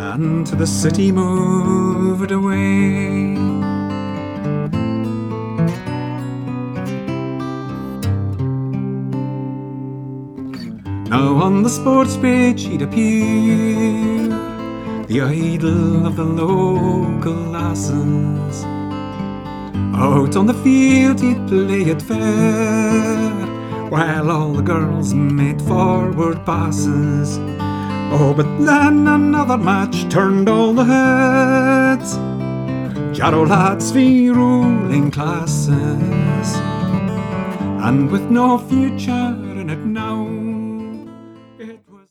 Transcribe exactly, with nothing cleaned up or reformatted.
and to the city moved away. Now on the sports page he'd appear, the idol of the local lasses. Out on the field he'd play it fair, while all the girls made forward passes. Oh, but then another match turned all the heads, Jarrow lads v ruling classes, and with no future